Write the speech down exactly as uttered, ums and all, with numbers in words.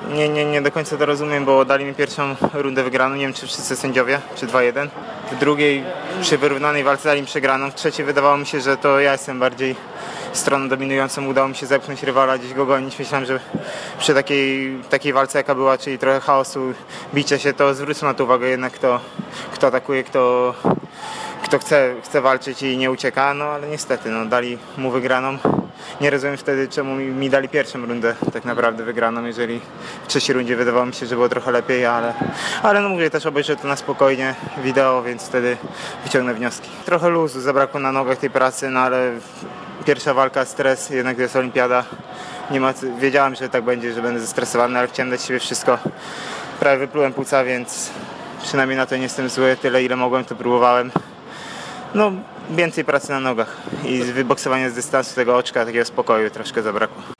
Nie, nie, nie do końca to rozumiem, bo dali mi pierwszą rundę wygraną, nie wiem czy wszyscy sędziowie, czy dwa jeden. W drugiej przy wyrównanej walce dali mi przegraną, w trzeciej wydawało mi się, że to ja jestem bardziej stroną dominującą, udało mi się zepchnąć rywala, gdzieś go gonić. Myślałem, że przy takiej, takiej walce jaka była, czyli trochę chaosu, bicie się, to zwrócę na to uwagę jednak kto, kto atakuje, kto, kto chce, chce walczyć i nie ucieka, no ale niestety no, dali mu wygraną. Nie rozumiem wtedy, czemu mi, mi dali pierwszą rundę tak naprawdę wygraną, jeżeli w trzeciej rundzie wydawało mi się, że było trochę lepiej, ale, ale no mówię, też obejrzę to na spokojnie wideo, więc wtedy wyciągnę wnioski. Trochę luzu, zabrakło na nogach tej pracy, no ale pierwsza walka, stres, jednak to jest olimpiada. Nie ma, wiedziałem, że tak będzie, że będę zestresowany, ale chciałem dać siebie wszystko. Prawie wyplułem płuca, więc przynajmniej na to nie jestem zły, tyle ile mogłem, to próbowałem. No, więcej pracy na nogach i wyboksowania z dystansu tego oczka, takiego spokoju troszkę zabrakło.